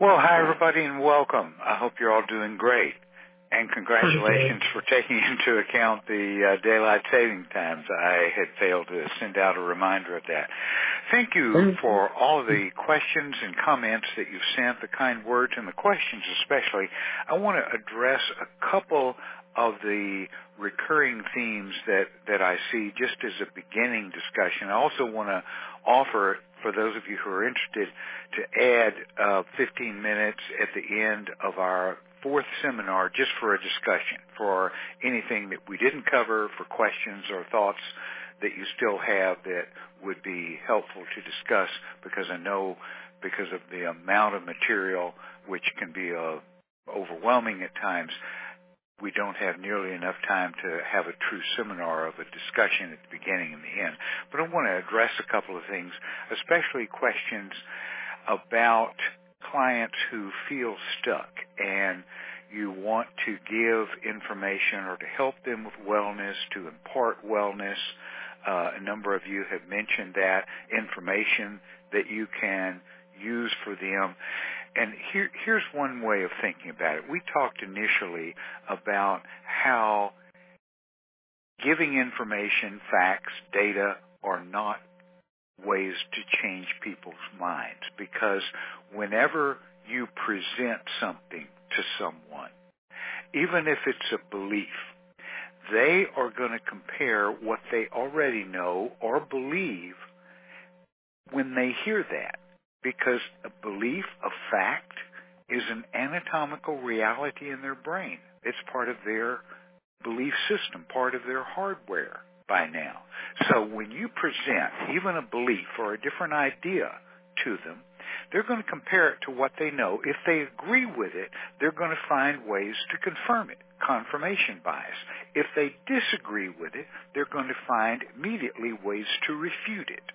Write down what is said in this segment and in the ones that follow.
Well, hi everybody and welcome. I hope you're all doing great. And congratulations for taking into account the daylight saving times. I had failed to send out a reminder of that. Thank you for all of the questions and comments that you've sent, the kind words and the questions especially. I want to address a couple of the recurring themes that I see just as a beginning discussion. I also want to offer, for those of you who are interested, to add 15 minutes at the end of our fourth seminar just for a discussion, for anything that we didn't cover, for questions or thoughts that you still have that would be helpful to discuss, because I know because of the amount of material, which can be overwhelming at times, we don't have nearly enough time to have a true seminar of a discussion at the beginning and the end. But I want to address a couple of things, especially questions about clients who feel stuck and you want to give information or to help them with wellness, to impart wellness. A number of you have mentioned that information that you can use for them. And here's one way of thinking about it. We talked initially about how giving information, facts, data are not ways to change people's minds, because whenever you present something to someone, even if it's a belief, they are going to compare what they already know or believe when they hear that. Because a belief, a fact, is an anatomical reality in their brain. It's part of their belief system, part of their hardware by now. So when you present even a belief or a different idea to them, they're going to compare it to what they know. If they agree with it, they're going to find ways to confirm it, confirmation bias. If they disagree with it, they're going to find immediately ways to refute it.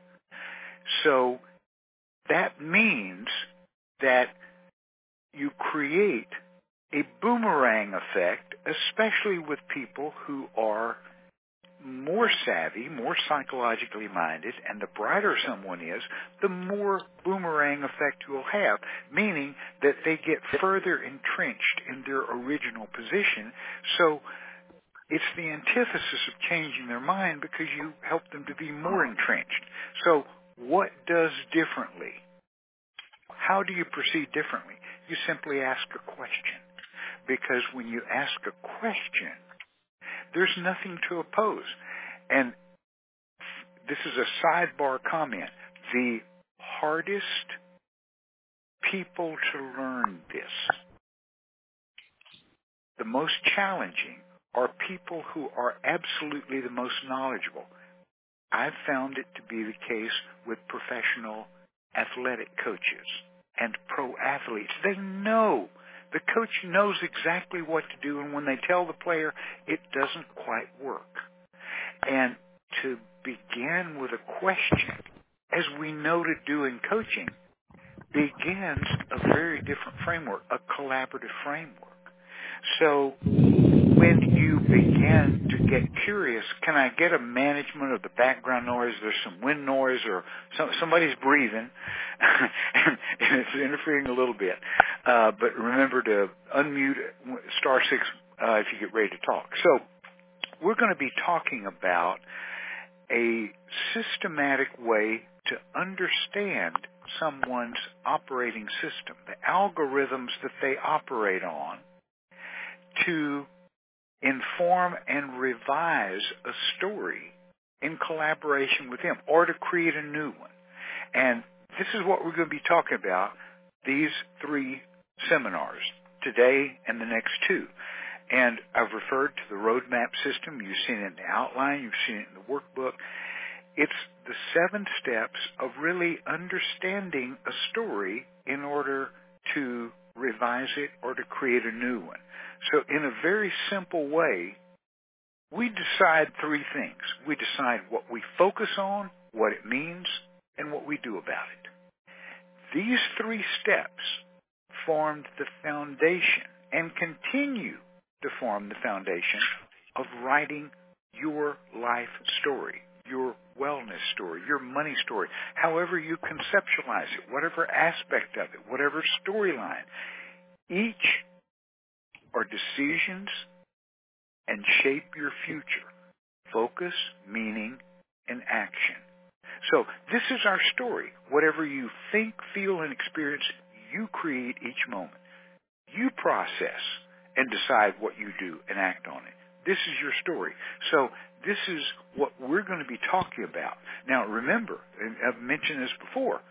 So that means that you create a boomerang effect, especially with people who are more savvy, more psychologically minded, and the brighter someone is, the more boomerang effect you'll have, meaning that they get further entrenched in their original position. So it's the antithesis of changing their mind, because you help them to be more entrenched. So what does differently? How do you proceed differently? You simply ask a question. Because when you ask a question, there's nothing to oppose. And this is a sidebar comment. The hardest people to learn this, the most challenging, are people who are absolutely the most knowledgeable. I've found it to be the case with professional athletic coaches and pro athletes. They know. The coach knows exactly what to do, and when they tell the player, it doesn't quite work. And to begin with a question, as we know to do in coaching, begins a very different framework, a collaborative framework. So when you begin to get curious, can I get a management of the background noise? There's some wind noise, or somebody's breathing, and it's interfering a little bit. But remember to unmute *6 if you get ready to talk. So we're going to be talking about a systematic way to understand someone's operating system, the algorithms that they operate on, to inform and revise a story in collaboration with them, or to create a new one. And this is what we're going to be talking about these 3 seminars, today and the next 2. And I've referred to the roadmap system. You've seen it in the outline. You've seen it in the workbook. It's the 7 steps of really understanding a story in order to revise it or to create a new one. So in a very simple way, we decide 3 things. We decide what we focus on, what it means, and what we do about it. These 3 steps formed the foundation and continue to form the foundation of writing your life story, your wellness story, your money story, however you conceptualize it, whatever aspect of it, whatever storyline. Each are decisions and shape your future. Focus, meaning, and action. So this is our story. Whatever you think, feel, and experience, you create each moment. You process and decide what you do and act on it. This is your story. So this is what we're going to be talking about. Now remember, and I've mentioned this before,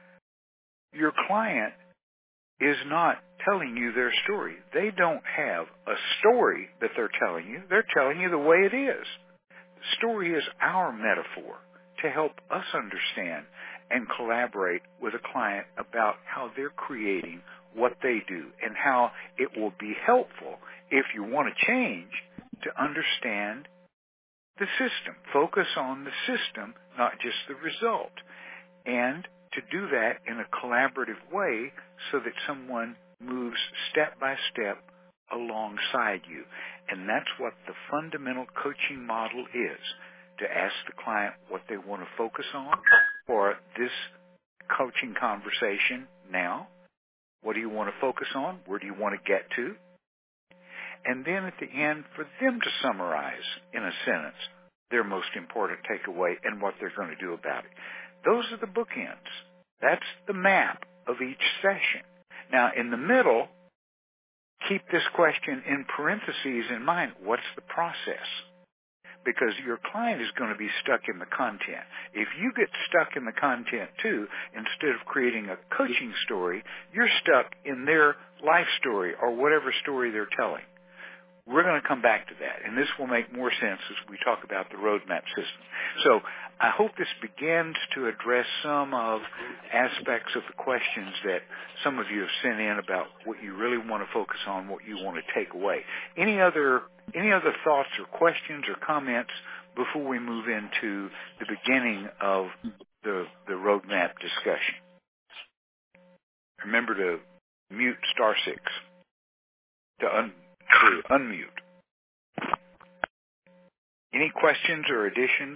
your client is not telling you their story. They don't have a story that they're telling you. They're telling you the way it is. The story is our metaphor to help us understand and collaborate with a client about how they're creating what they do and how it will be helpful if you want to change to understand the system. Focus on the system, not just the result. And to do that in a collaborative way so that someone moves step by step alongside you. And that's what the fundamental coaching model is, to ask the client what they want to focus on for this coaching conversation now. What do you want to focus on? Where do you want to get to? And then at the end, for them to summarize in a sentence their most important takeaway and what they're going to do about it. Those are the bookends. That's the map of each session. Now, in the middle, keep this question in parentheses in mind. What's the process? Because your client is going to be stuck in the content. If you get stuck in the content too, instead of creating a coaching story, you're stuck in their life story or whatever story they're telling. We're going to come back to that, and this will make more sense as we talk about the roadmap system. So I hope this begins to address some of aspects of the questions that some of you have sent in about what you really want to focus on, what you want to take away. Any other thoughts or questions or comments before we move into the beginning of the roadmap discussion? Remember to mute *6 to unmute. Any questions or additions?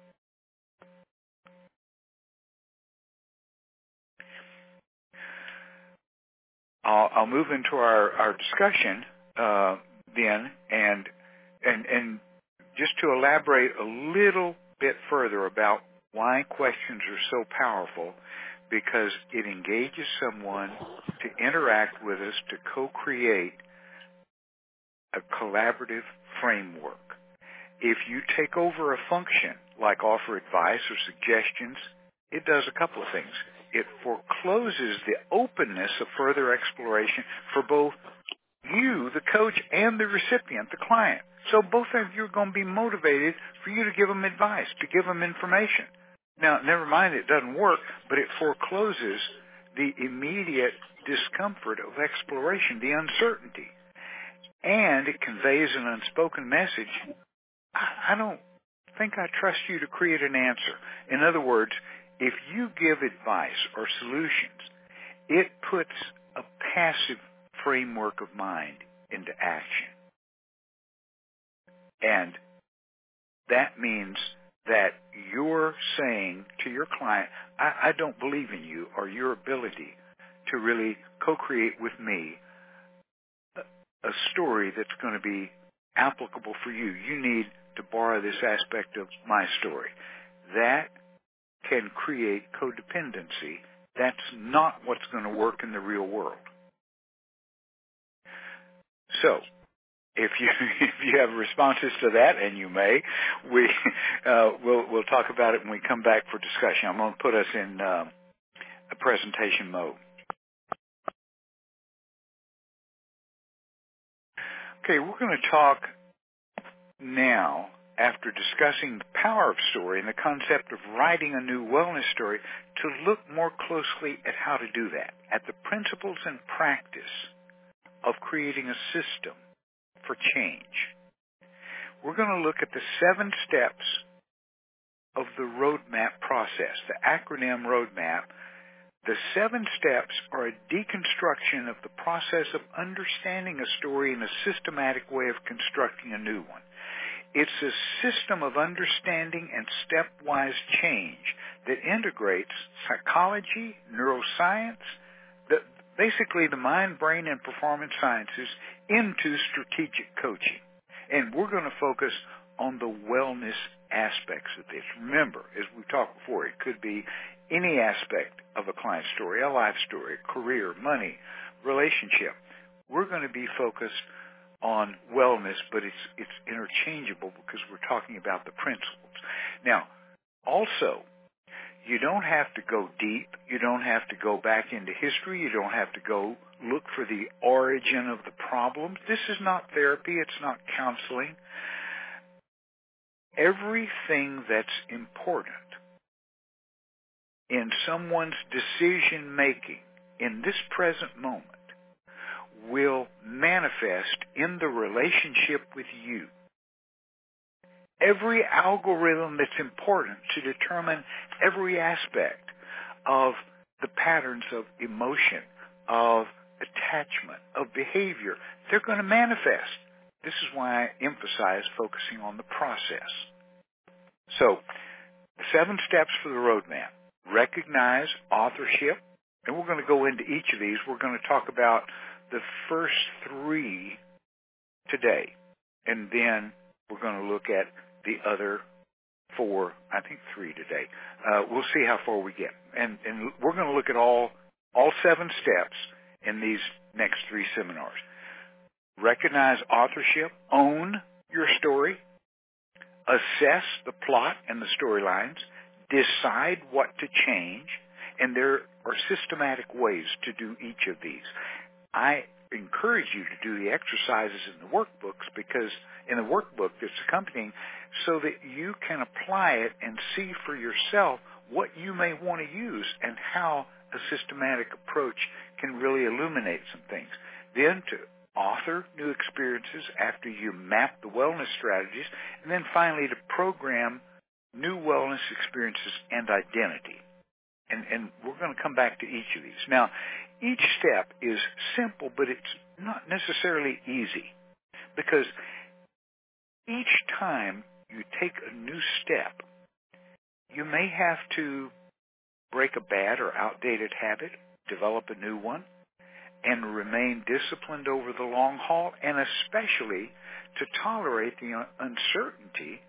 I'll move into our discussion then, and just to elaborate a little bit further about why questions are so powerful, because it engages someone to interact with us, to co-create a collaborative framework. If you take over a function, like offer advice or suggestions, it does a couple of things. It forecloses the openness of further exploration for both you, the coach, and the recipient, the client. So both of you are going to be motivated for you to give them advice, to give them information. Now, never mind it doesn't work, but it forecloses the immediate discomfort of exploration, the uncertainty. And it conveys an unspoken message. I don't think I trust you to create an answer. In other words, if you give advice or solutions, it puts a passive framework of mind into action. And that means that you're saying to your client, I don't believe in you or your ability to really co-create with me a story that's going to be applicable for you. You need to borrow this aspect of my story. That can create codependency. That's not what's going to work in the real world. So, if you have responses to that, and you may, we'll talk about it when we come back for discussion. I'm going to put us in a presentation mode. Okay, we're going to talk now, after discussing the power of story and the concept of writing a new wellness story, to look more closely at how to do that, at the principles and practice of creating a system for change. We're going to look at the 7 steps of the roadmap process, the acronym roadmap. The 7 steps are a deconstruction of the process of understanding a story in a systematic way of constructing a new one. It's a system of understanding and stepwise change that integrates psychology, neuroscience, basically the mind, brain, and performance sciences into strategic coaching. And we're going to focus on the wellness aspects of this. Remember, as we talked before, it could be any aspect of a client story, a life story, career, money, relationship. We're going to be focused on wellness, but it's interchangeable because we're talking about the principles. Now, also, you don't have to go deep. You don't have to go back into history. You don't have to go look for the origin of the problem. This is not therapy. It's not counseling. Everything that's important in someone's decision-making in this present moment will manifest in the relationship with you. Every algorithm that's important to determine every aspect of the patterns of emotion, of attachment, of behavior, they're going to manifest. This is why I emphasize focusing on the process. So, 7 steps for the roadmap. Recognize authorship, and we're going to go into each of these. We're going to talk about the first 3 today, and then we're going to look at the other 4, I think 3 today. We'll see how far we get. And we're going to look at all 7 steps in these next 3 seminars. Recognize authorship, own your story, assess the plot and the storylines, decide what to change, and there are systematic ways to do each of these. I encourage you to do the exercises in the workbooks because in the workbook that's accompanying so that you can apply it and see for yourself what you may want to use and how a systematic approach can really illuminate some things. Then to author new experiences after you map the wellness strategies, and then finally to program new wellness experiences and identity. And we're going to come back to each of these. Now, each step is simple, but it's not necessarily easy because each time you take a new step, you may have to break a bad or outdated habit, develop a new one, and remain disciplined over the long haul, and especially to tolerate the uncertainty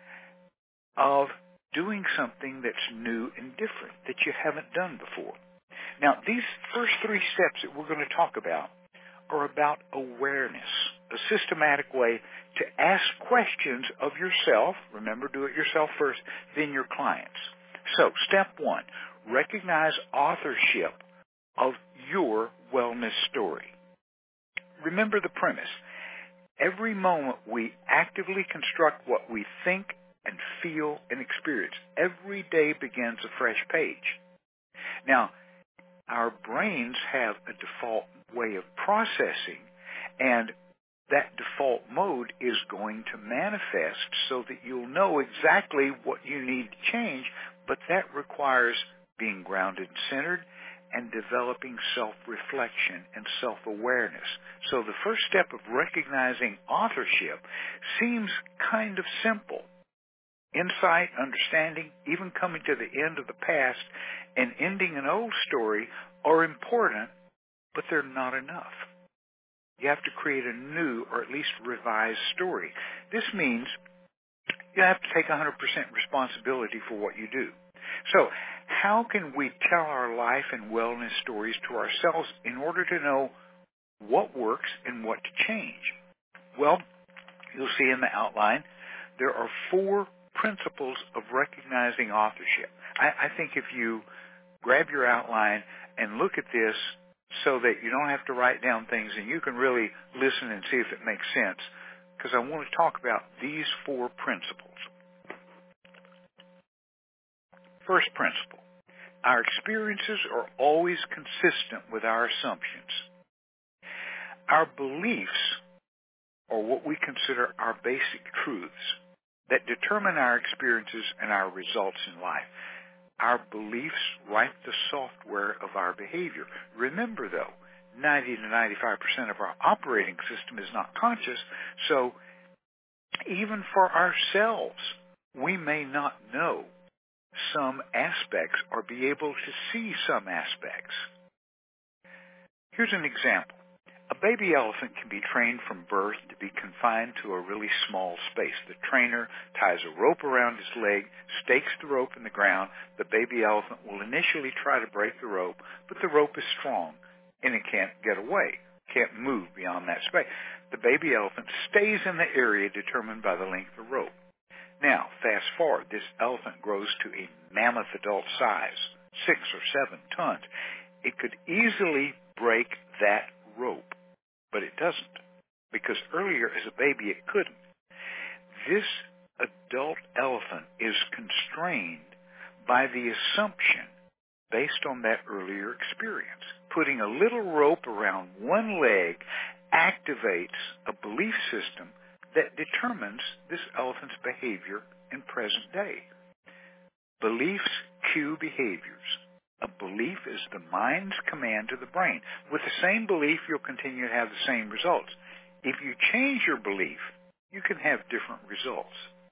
of doing something that's new and different that you haven't done before. Now, these first 3 steps that we're going to talk about are about awareness, a systematic way to ask questions of yourself. Remember, do it yourself first, then your clients. So, step 1, recognize authorship of your wellness story. Remember the premise. Every moment we actively construct what we think and feel and experience. Every day begins a fresh page. Now, our brains have a default way of processing, and that default mode is going to manifest so that you'll know exactly what you need to change, but that requires being grounded and centered and developing self-reflection and self-awareness. So the first step of recognizing authorship seems kind of simple. Insight, understanding, even coming to the end of the past and ending an old story are important, but they're not enough. You have to create a new or at least revised story. This means you have to take 100% responsibility for what you do. So how can we tell our life and wellness stories to ourselves in order to know what works and what to change? Well, you'll see in the outline there are 4 principles of recognizing authorship. I think if you grab your outline and look at this so that you don't have to write down things and you can really listen and see if it makes sense, because I want to talk about these 4 principles. First principle, our experiences are always consistent with our assumptions. Our beliefs are what we consider our basic truths that determine our experiences and our results in life. Our beliefs write the software of our behavior. Remember, though, 90 to 95% of our operating system is not conscious, so even for ourselves, we may not know some aspects or be able to see some aspects. Here's an example. A baby elephant can be trained from birth to be confined to a really small space. The trainer ties a rope around his leg, stakes the rope in the ground. The baby elephant will initially try to break the rope, but the rope is strong and it can't get away, can't move beyond that space. The baby elephant stays in the area determined by the length of rope. Now, fast forward, this elephant grows to a mammoth adult size, 6 or 7 tons. It could easily break that rope, but it doesn't, because earlier as a baby it couldn't. This adult elephant is constrained by the assumption based on that earlier experience. Putting a little rope around one leg activates a belief system that determines this elephant's behavior in present day. Beliefs cue behaviors. A belief is the mind's command to the brain. With the same belief, you'll continue to have the same results. If you change your belief, you can have different results.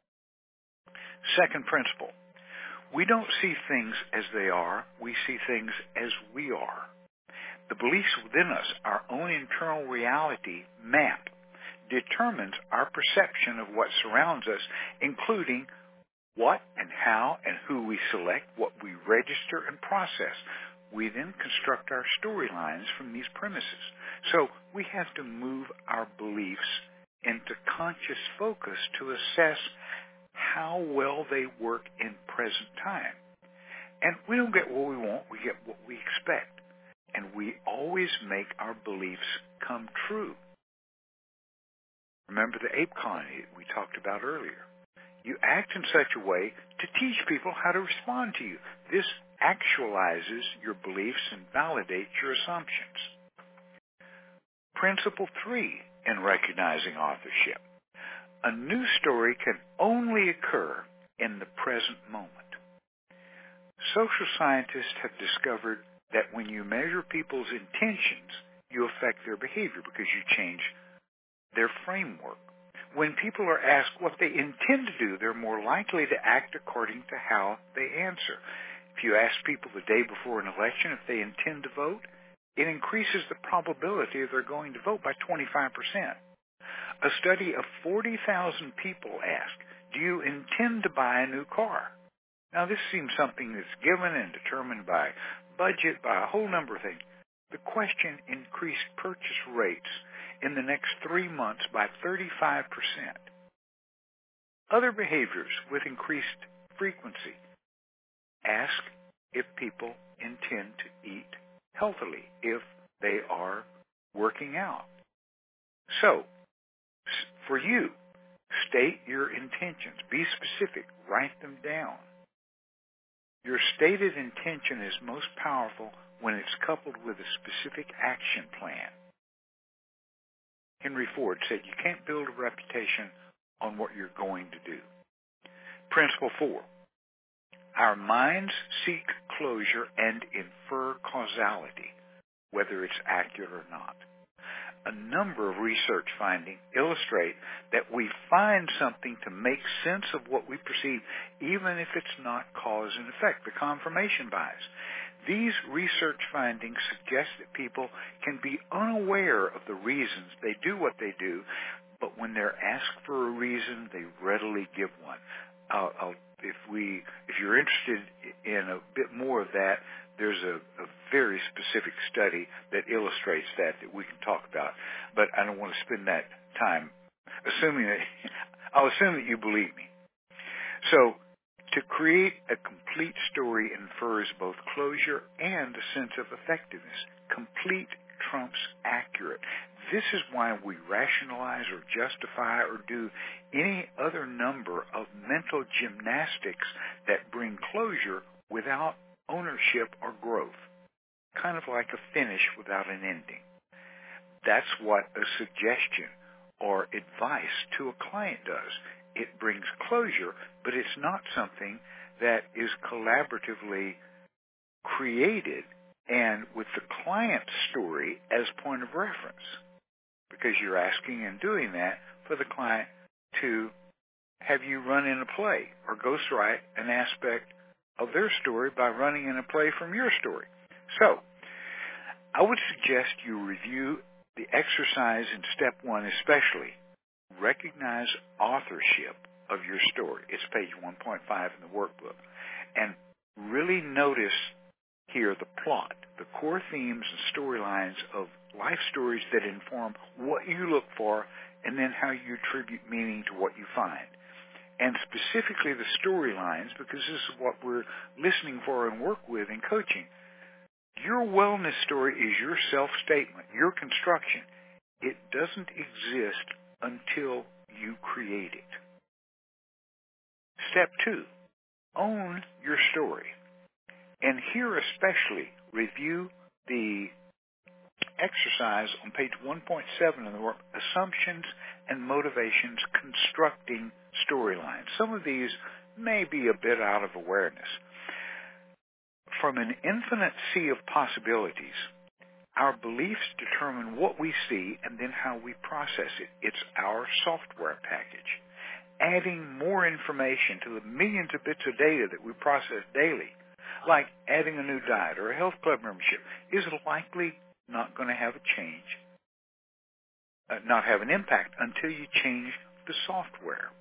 Second principle, we don't see things as they are, we see things as we are. The beliefs within us, our own internal reality map, determines our perception of what surrounds us, including what and how and who we select, what we register and process. We then construct our storylines from these premises. So we have to move our beliefs into conscious focus to assess how well they work in present time. And we don't get what we want, we get what we expect. And we always make our beliefs come true. Remember the ape colony that we talked about earlier. You act in such a way to teach people how to respond to you. This actualizes your beliefs and validates your assumptions. Principle 3 in recognizing authorship. A new story can only occur in the present moment. Social scientists have discovered that when you measure people's intentions, you affect their behavior because you change their framework. When people are asked what they intend to do, they're more likely to act according to how they answer. If you ask people the day before an election if they intend to vote, it increases the probability of they're going to vote by 25%. A study of 40,000 people asked, do you intend to buy a new car? Now, this seems something that's given and determined by budget, by a whole number of things. The question increased purchase rates in the next 3 months by 35%. Other behaviors with increased frequency. Ask if people intend to eat healthily, if they are working out. So, for you, state your intentions. Be specific. Write them down. Your stated intention is most powerful when it's coupled with a specific action plan. Henry Ford said you can't build a reputation on what you're going to do. Principle 4. Our minds seek closure and infer causality, whether it's accurate or not. A number of research findings illustrate that we find something to make sense of what we perceive, even if it's not cause and effect, the confirmation bias. These research findings suggest that people can be unaware of the reasons they do what they do, but when they're asked for a reason, they readily give one. If you're interested in a bit more of that, there's a very specific study that illustrates that we can talk about. But I don't want to spend that time I'll assume that you believe me. So, to create a complete story infers both closure and a sense of effectiveness. Complete trumps accurate. This is why we rationalize or justify or do any other number of mental gymnastics that bring closure without ownership or growth. Kind of like a finish without an ending. That's what a suggestion or advice to a client does. It brings closure, but it's not something that is collaboratively created and with the client's story as point of reference, because you're asking and doing that for the client to have you run in a play or ghostwrite an aspect of their story by running in a play from your story? So, I would suggest you review the exercise in step 1 especially. Recognize authorship of your story. It's page 1.5 in the workbook. And really notice here the plot, the core themes and storylines of life stories that inform what you look for and then how you attribute meaning to what you find. And specifically the storylines, because this is what we're listening for and work with in coaching. Your wellness story is your self-statement, your construction. It doesn't exist until you create it. Step 2, own your story. And here especially, review the exercise on page 1.7 in the work, Assumptions and Motivations Constructing Storylines. Some of these may be a bit out of awareness. From an infinite sea of possibilities, our beliefs determine what we see and then how we process it. It's our software package. Adding more information to the millions of bits of data that we process daily, like adding a new diet or a health club membership, is likely not going to have a change, not have an impact until you change the software.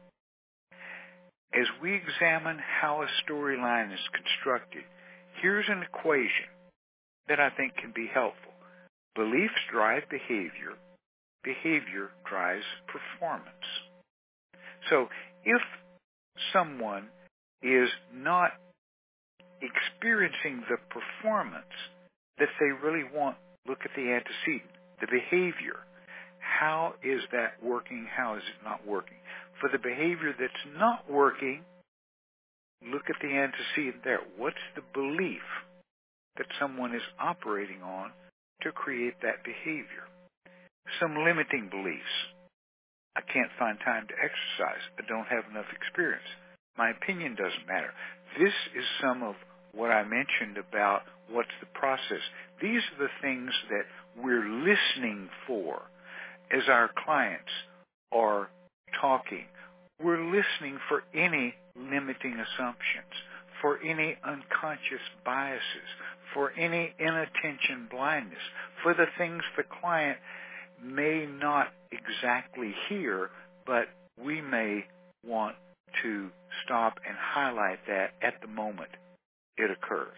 As we examine how a storyline is constructed, here's an equation that I think can be helpful. Beliefs drive behavior. Behavior drives performance. So if someone is not experiencing the performance that they really want, look at the antecedent, the behavior. How is that working? How is it not working? For the behavior that's not working, look at the antecedent there. What's the belief that someone is operating on to create that behavior? Some limiting beliefs. I can't find time to exercise. I don't have enough experience. My opinion doesn't matter. This is some of what I mentioned about what's the process. These are the things that we're listening for as our clients are talking. We're listening for any limiting assumptions, for any unconscious biases, for any inattention blindness, for the things the client may not exactly hear, but we may want to stop and highlight that at the moment it occurs.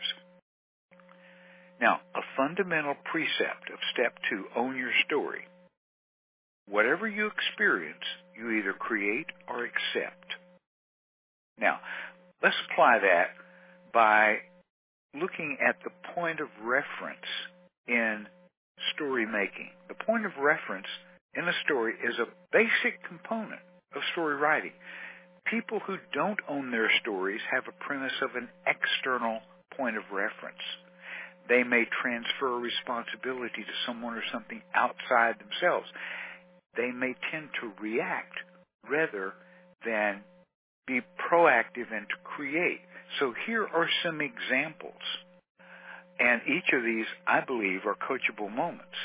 Now, a fundamental precept of step 2, own your story. Whatever you experience, you either create or accept. Now, let's apply that by looking at the point of reference in story making. The point of reference in a story is a basic component of story writing. People who don't own their stories have a premise of an external point of reference. They may transfer responsibility to someone or something outside themselves. They may tend to react rather than be proactive and to create. So here are some examples. And each of these, I believe, are coachable moments.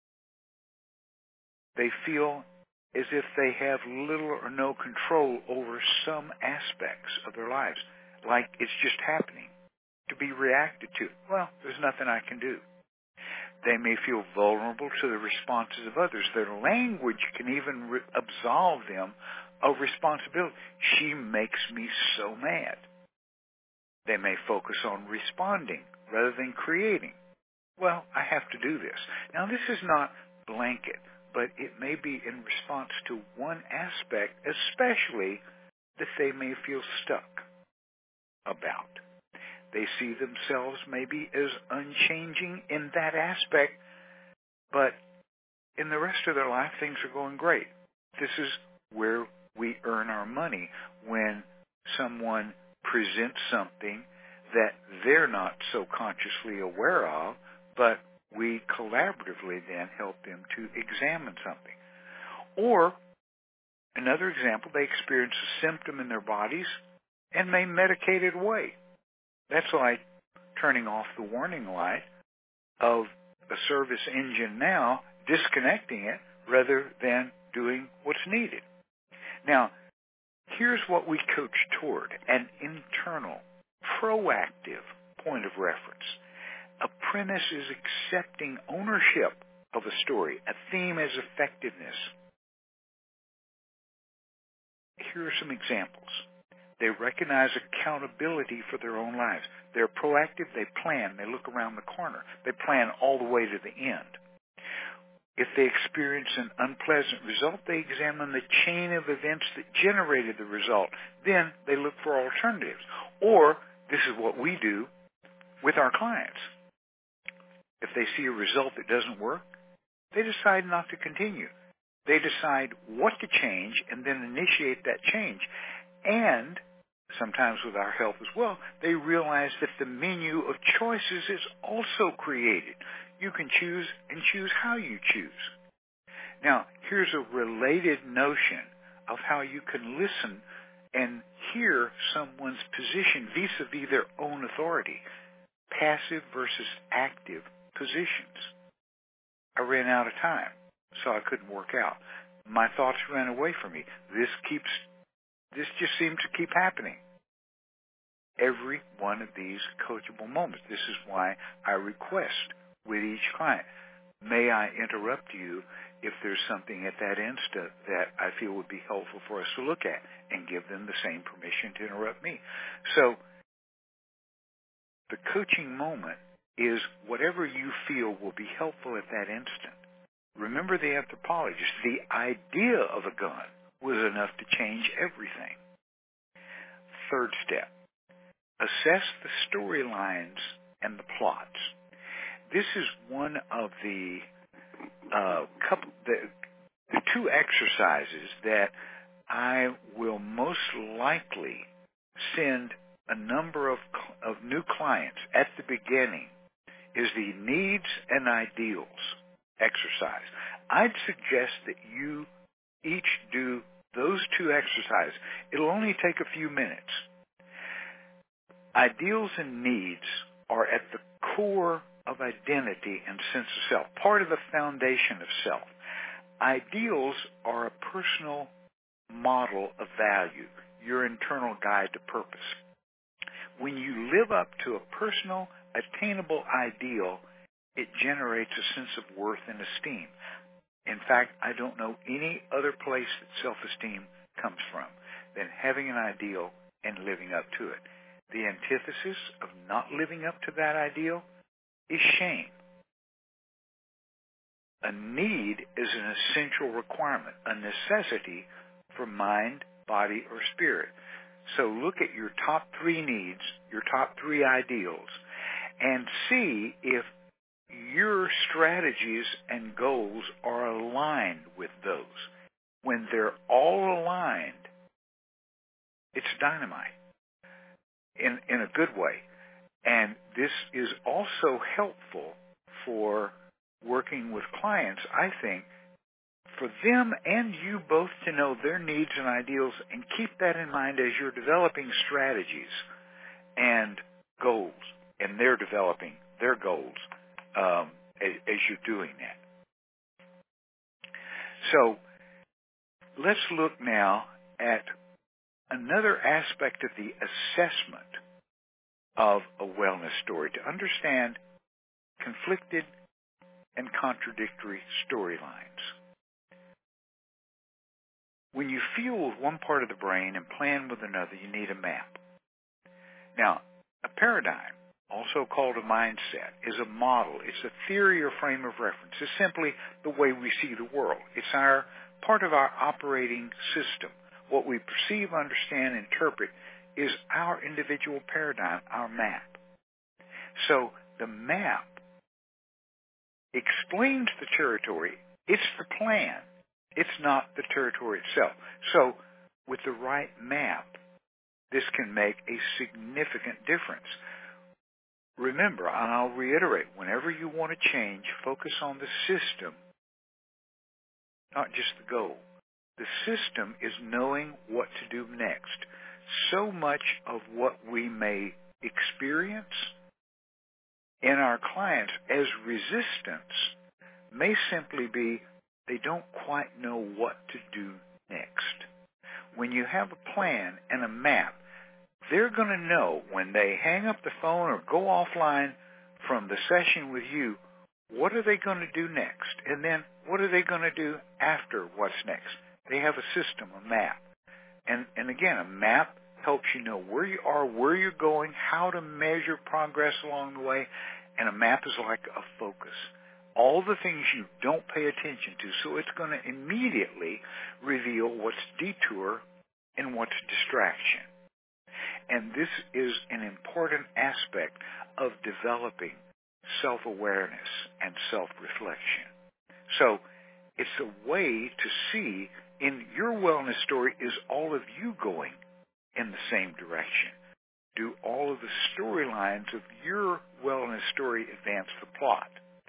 They feel as if they have little or no control over some aspects of their lives, like it's just happening, to be reacted to. Well, there's nothing I can do. They may feel vulnerable to the responses of others. Their language can even absolve them of responsibility. She makes me so mad. They may focus on responding rather than creating. Well, I have to do this. Now, this is not blanket, but it may be in response to one aspect, especially that they may feel stuck about. They see themselves maybe as unchanging in that aspect, but in the rest of their life, things are going great. This is where we earn our money, when someone presents something that they're not so consciously aware of, but we collaboratively then help them to examine something. Or, another example, they experience a symptom in their bodies and may medicate it away. That's like turning off the warning light of a service engine now, disconnecting it rather than doing what's needed. Now, here's what we coach toward: an internal, proactive point of reference. A premise is accepting ownership of a story. A theme is effectiveness. Here are some examples. They recognize accountability for their own lives. They're proactive, they plan, they look around the corner. They plan all the way to the end. If they experience an unpleasant result, they examine the chain of events that generated the result. Then they look for alternatives. Or, this is what we do with our clients. If they see a result that doesn't work, they decide not to continue. They decide what to change and then initiate that change. And sometimes with our help as well, they realize that the menu of choices is also created. You can choose and choose how you choose. Now, here's a related notion of how you can listen and hear someone's position vis-a-vis their own authority. Passive versus active positions. I ran out of time, so I couldn't work out. My thoughts ran away from me. This just seems to keep happening. Every one of these coachable moments. This is why I request with each client, may I interrupt you if there's something at that instant that I feel would be helpful for us to look at, and give them the same permission to interrupt me. So the coaching moment is whatever you feel will be helpful at that instant. Remember the anthropologist. The idea of a gun was enough to change everything. Third step, assess the storylines and the plots. This is one of the two exercises that I will most likely send a number of new clients at the beginning, is the needs and ideals exercise. I'd suggest that you each do those two exercises. It'll only take a few minutes. Ideals and needs are at the core of identity and sense of self, part of the foundation of self. Ideals are a personal model of value, your internal guide to purpose. When you live up to a personal, attainable ideal, it generates a sense of worth and esteem. In fact, I don't know any other place that self-esteem comes from than having an ideal and living up to it. The antithesis of not living up to that ideal is shame. A need is an essential requirement, a necessity for mind, body, or spirit. So look at your top 3 needs, your top 3 ideals, and see if your strategies and goals are aligned with those. When they're all aligned, it's dynamite in a good way. And this is also helpful for working with clients, I think, for them and you both to know their needs and ideals and keep that in mind as you're developing strategies and goals, and they're developing their goals as you're doing that. So let's look now at another aspect of the assessment of a wellness story to understand conflicted and contradictory storylines. When you feel with one part of the brain and plan with another, you need a map. Now, a paradigm, also called a mindset, is a model. It's a theory or frame of reference. It's simply the way we see the world. It's part of our operating system. What we perceive, understand, interpret is our individual paradigm, our map. So the map explains the territory. It's the plan. It's not the territory itself. So with the right map, this can make a significant difference. Remember, and I'll reiterate, whenever you want to change, focus on the system, not just the goal. The system is knowing what to do next. So much of what we may experience in our clients as resistance may simply be they don't quite know what to do next. when you have a plan and a map, they're going to know when they hang up the phone or go offline from the session with you, what are they going to do next? And then what are they going to do after what's next? They have a system, a map. And again, a map helps you know where you are, where you're going, how to measure progress along the way, and a map is like a focus. All the things you don't pay attention to, so it's going to immediately reveal what's detour and what's distraction. And this is an important aspect of developing self-awareness and self-reflection. So it's a way to see in your wellness story, is all of you going in the same direction? Do all of the storylines of your wellness story advance the plot?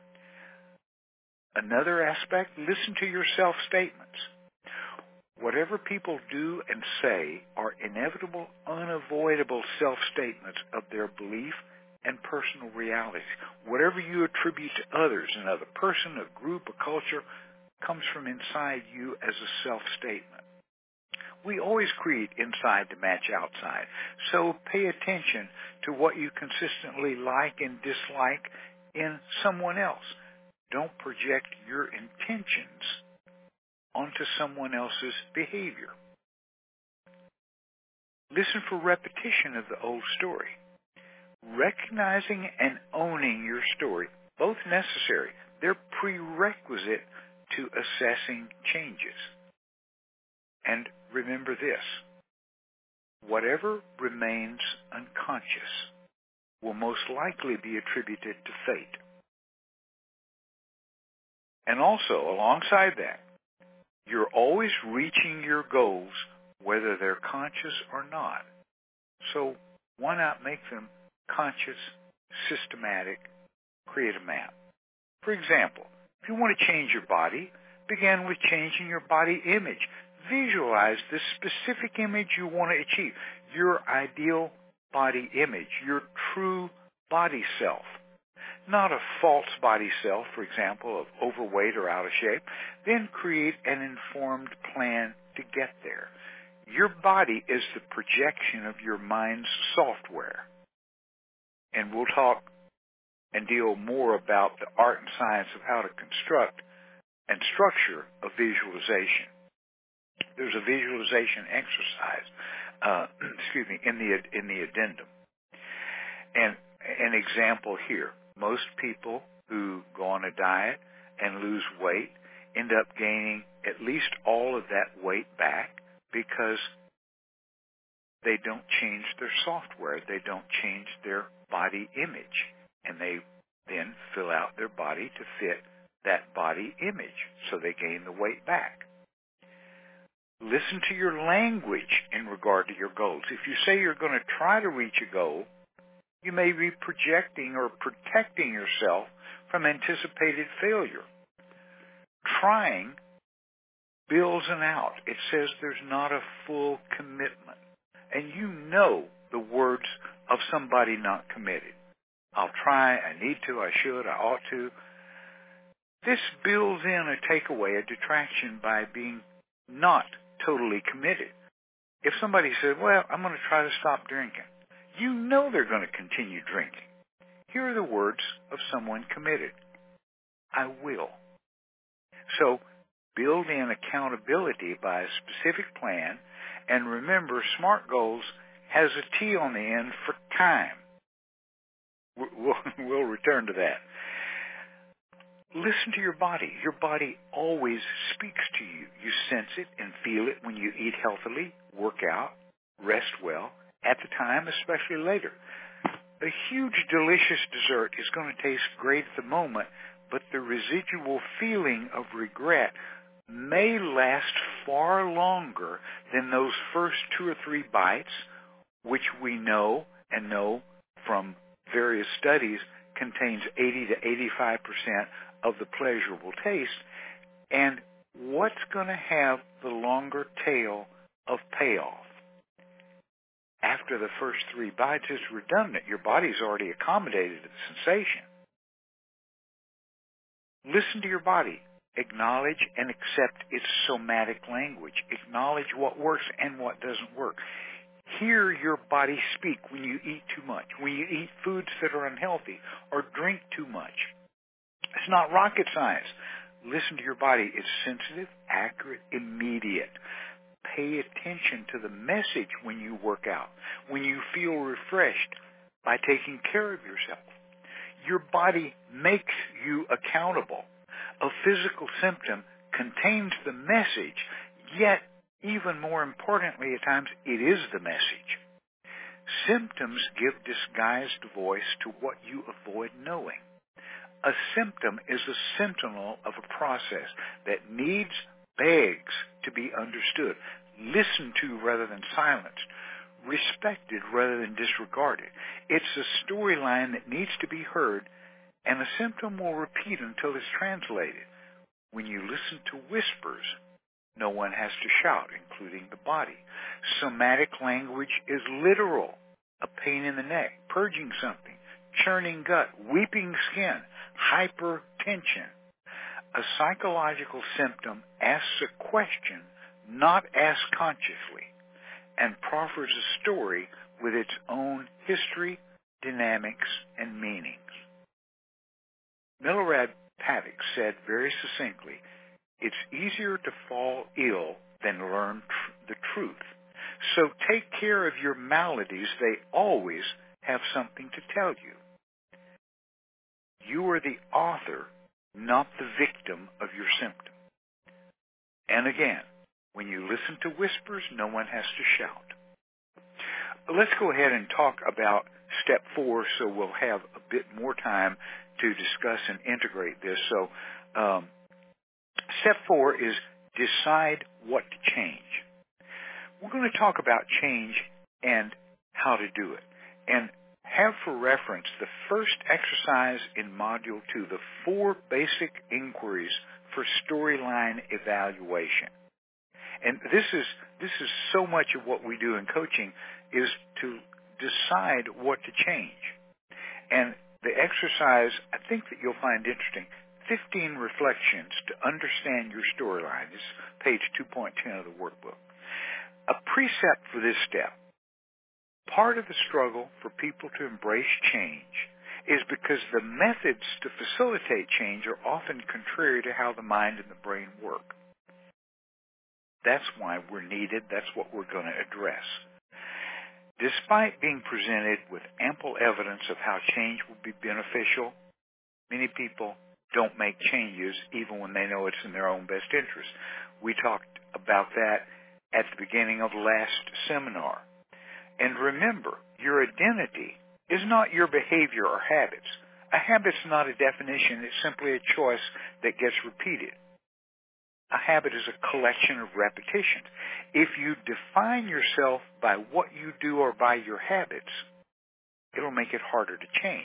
Another aspect, listen to your self-statements. Whatever people do and say are inevitable, unavoidable self-statements of their belief and personal realities. Whatever you attribute to others, another person, a group, a culture, comes from inside you as a self-statement. We always create inside to match outside. So pay attention to what you consistently like and dislike in someone else. Don't project your intentions onto someone else's behavior. Listen for repetition of the old story. Recognizing and owning your story, both necessary. They're prerequisite to assessing changes. And remember this, whatever remains unconscious will most likely be attributed to fate. And also, alongside that, you're always reaching your goals whether they're conscious or not. So why not make them conscious, systematic, create a map? For example, if you want to change your body, begin with changing your body image. Visualize the specific image you want to achieve, your ideal body image, your true body self. Not a false body self, for example, of overweight or out of shape. Then create an informed plan to get there. Your body is the projection of your mind's software. And we'll talk and deal more about the art and science of how to construct and structure a visualization. There's a visualization exercise, in the addendum. And an example here. Most people who go on a diet and lose weight end up gaining at least all of that weight back because they don't change their software. They don't change their body image. And they then fill out their body to fit that body image. So they gain the weight back. Listen to your language in regard to your goals. If you say you're going to try to reach a goal, you may be projecting or protecting yourself from anticipated failure. Trying builds an out. It says there's not a full commitment. And you know the words of somebody not committed. I'll try, I need to, I should, I ought to. This builds in a takeaway, a detraction by being not totally committed. If somebody said, well, I'm going to try to stop drinking, you know they're going to continue drinking. Here are the words of someone committed. I will. So build in accountability by a specific plan, and remember, SMART goals has a T on the end for time. We'll return to that. Listen to your body. Your body always speaks to you. You sense it and feel it when you eat healthily, work out, rest well, at the time, especially later. A huge, delicious dessert is going to taste great at the moment, but the residual feeling of regret may last far longer than those first 2 or 3 bites, which we know from various studies contains 80 to 85% of the pleasurable taste. And what's going to have the longer tail of payoff? After the first 3 bites, it's redundant. Your body's already accommodated the sensation. Listen to your body. Acknowledge and accept its somatic language. Acknowledge what works and what doesn't work. Hear your body speak when you eat too much, when you eat foods that are unhealthy, or drink too much. It's not rocket science. Listen to your body. It's sensitive, accurate, immediate. Pay attention to the message when you work out, when you feel refreshed by taking care of yourself. Your body makes you accountable. A physical symptom contains the message, yet even more importantly at times, it is the message. Symptoms give disguised voice to what you avoid knowing. A symptom is a sentinel of a process that begs to be understood, listened to rather than silenced, respected rather than disregarded. It's a storyline that needs to be heard, and a symptom will repeat until it's translated. When you listen to whispers, no one has to shout, including the body. Somatic language is literal. A pain in the neck, purging something, churning gut, weeping skin, hypertension. A psychological symptom asks a question, not asked consciously, and proffers a story with its own history, dynamics, and meanings. Milorad Patrick said very succinctly, it's easier to fall ill than learn the truth. So take care of your maladies. They always have something to tell you. You are the author, not the victim of your symptom. And again, when you listen to whispers, no one has to shout. Let's go ahead and talk about step 4 so we'll have a bit more time to discuss and integrate this. So step 4 is decide what to change. We're going to talk about change and how to do it. And have for reference the first exercise in Module 2, the 4 basic inquiries for storyline evaluation. And this is so much of what we do in coaching is to decide what to change. And the exercise, I think that you'll find interesting, 15 reflections to understand your storyline. This is page 2.10 of the workbook. A precept for this step. Part of the struggle for people to embrace change is because the methods to facilitate change are often contrary to how the mind and the brain work. That's why we're needed. That's what we're going to address. Despite being presented with ample evidence of how change will be beneficial, many people don't make changes even when they know it's in their own best interest. We talked about that at the beginning of last seminar. And remember, your identity is not your behavior or habits. A habit's not a definition. It's simply a choice that gets repeated. A habit is a collection of repetitions. If you define yourself by what you do or by your habits, it'll make it harder to change.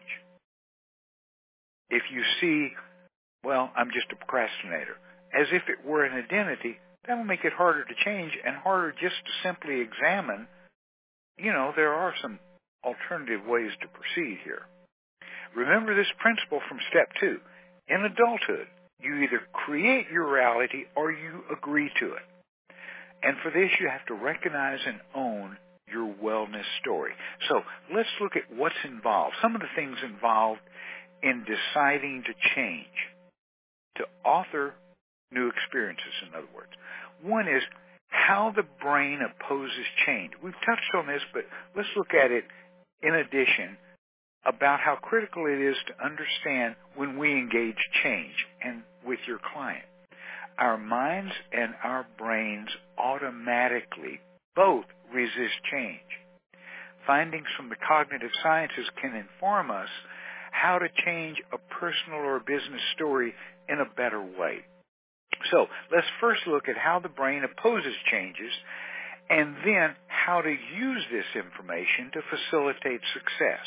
If you see, well, I'm just a procrastinator, as if it were an identity, that'll make it harder to change and harder just to simply examine, there are some alternative ways to proceed here. Remember this principle from step 2. In adulthood, you either create your reality or you agree to it. And for this, you have to recognize and own your wellness story. So let's look at what's involved. Some of the things involved in deciding to change, to author new experiences, in other words. One is how the brain opposes change. We've touched on this, but let's look at it in addition about how critical it is to understand when we engage change and with your client. Our minds and our brains automatically both resist change. Findings from the cognitive sciences can inform us how to change a personal or business story in a better way. So let's first look at how the brain opposes changes and then how to use this information to facilitate success.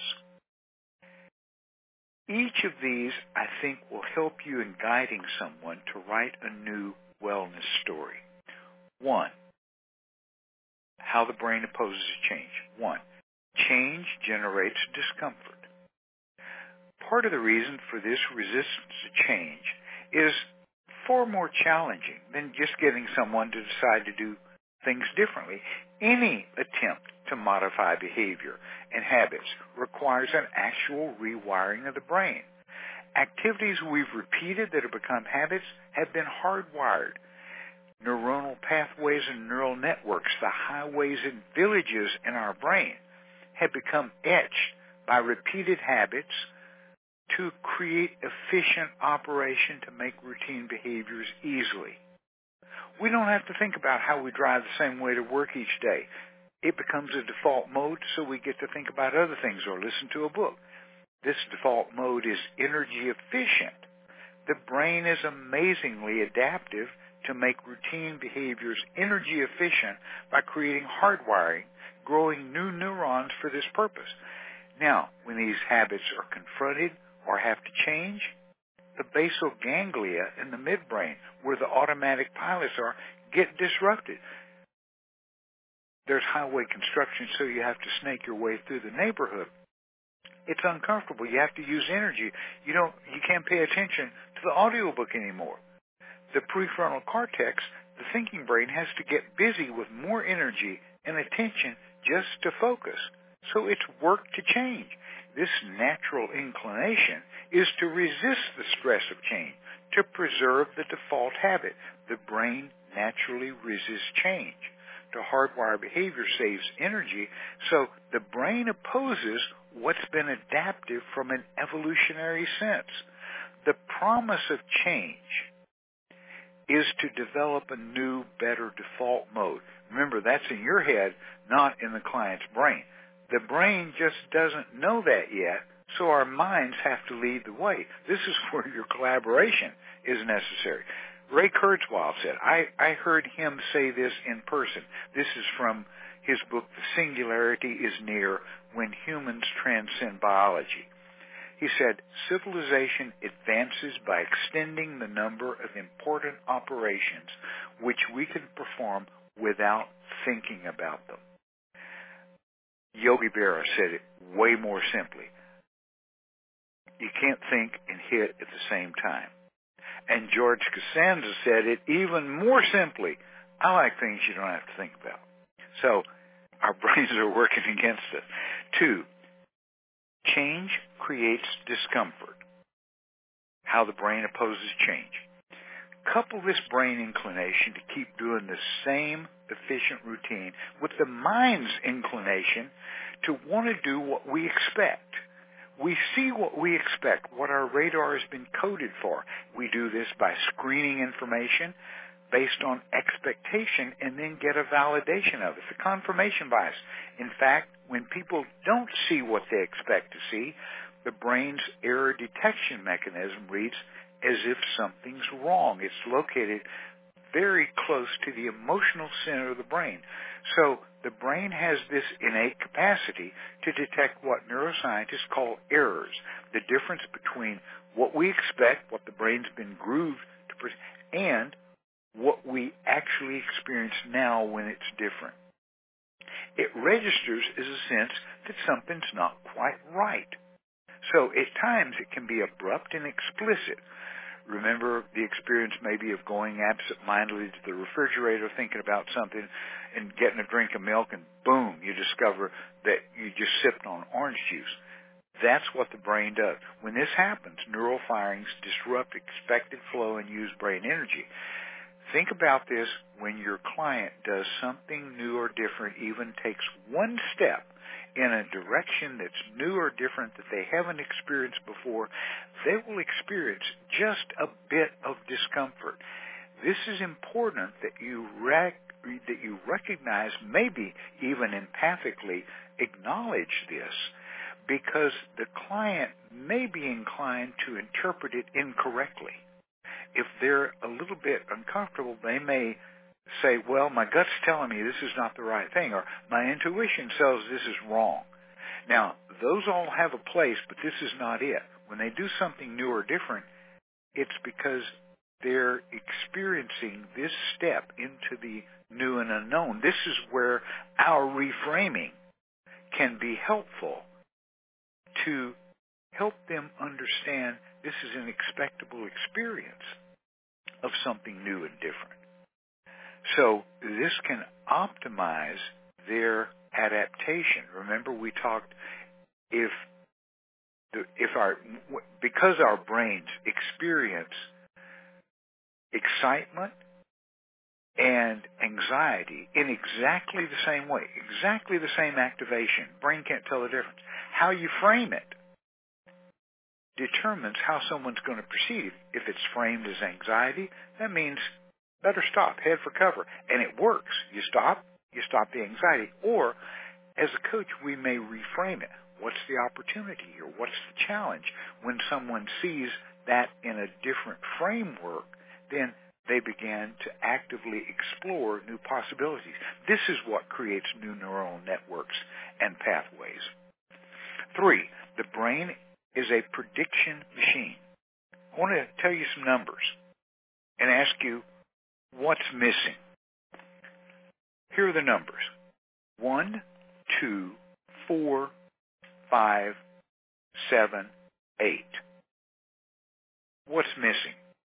Each of these, I think, will help you in guiding someone to write a new wellness story. 1, how the brain opposes change. 1, change generates discomfort. Part of the reason for this resistance to change is far more challenging than just getting someone to decide to do things differently. Any attempt to modify behavior and habits requires an actual rewiring of the brain. Activities we've repeated that have become habits have been hardwired. Neuronal pathways and neural networks, the highways and villages in our brain, have become etched by repeated habits to create efficient operation to make routine behaviors easily. We don't have to think about how we drive the same way to work each day. It becomes a default mode, so we get to think about other things or listen to a book. This default mode is energy efficient. The brain is amazingly adaptive to make routine behaviors energy efficient by creating hardwiring, growing new neurons for this purpose. Now, when these habits are confronted or have to change, the basal ganglia in the midbrain, where the automatic pilots are, get disrupted. There's highway construction, so you have to snake your way through the neighborhood. It's uncomfortable. You have to use energy. You can't pay attention to the audiobook anymore. The prefrontal cortex, the thinking brain, has to get busy with more energy and attention just to focus. So it's work to change. This natural inclination is to resist the stress of change, to preserve the default habit. The brain naturally resists change. To hardwire behavior saves energy, so the brain opposes what's been adaptive from an evolutionary sense. The promise of change is to develop a new, better default mode. Remember, that's in your head, not in the client's brain. The brain just doesn't know that yet, so our minds have to lead the way. This is where your collaboration is necessary. Ray Kurzweil said, I heard him say this in person. This is from his book, The Singularity is Near, When Humans Transcend Biology. He said, civilization advances by extending the number of important operations which we can perform without thinking about them. Yogi Berra said it way more simply. You can't think and hit at the same time. And George Costanza said it even more simply. I like things you don't have to think about. So our brains are working against us. 2, change creates discomfort. How the brain opposes change. Couple this brain inclination to keep doing the same efficient routine with the mind's inclination to want to do what we expect. We see what we expect, what our radar has been coded for. We do this by screening information based on expectation and then get a validation of it. It's a confirmation bias. In fact, when people don't see what they expect to see, the brain's error detection mechanism reads as if something's wrong. It's located very close to the emotional center of the brain. So the brain has this innate capacity to detect what neuroscientists call errors, the difference between what we expect, what the brain's been grooved to, and what we actually experience now when it's different. It registers as a sense that something's not quite right. So at times it can be abrupt and explicit. Remember the experience maybe of going absent-mindedly to the refrigerator thinking about something and getting a drink of milk and boom, you discover that you just sipped on orange juice. That's what the brain does. When this happens, neural firings disrupt expected flow and use brain energy. Think about this when your client does something new or different, even takes one step in a direction that's new or different that they haven't experienced before, they will experience just a bit of discomfort. This is important that you recognize, maybe even empathically acknowledge this, because the client may be inclined to interpret it incorrectly. If they're a little bit uncomfortable, they may say, well, my gut's telling me this is not the right thing, or my intuition says this is wrong. Now, those all have a place, but this is not it. When they do something new or different, it's because they're experiencing this step into the new and unknown. This is where our reframing can be helpful to help them understand this is an expectable experience. of something new and different. So this can optimize their adaptation. Remember, we talked because our brains experience excitement and anxiety in exactly the same way, exactly the same activation. Brain can't tell the difference. How you frame it determines how someone's going to perceive. If it's framed as anxiety, that means better stop, head for cover. And it works. You stop the anxiety. Or, as a coach, we may reframe it. What's the opportunity here? What's the challenge? When someone sees that in a different framework, then they began to actively explore new possibilities. This is what creates new neural networks and pathways. 3, the brain is a prediction machine. I want to tell you some numbers and ask you what's missing. Here are the numbers. 1, 2, 4, 5, 7, 8. What's missing?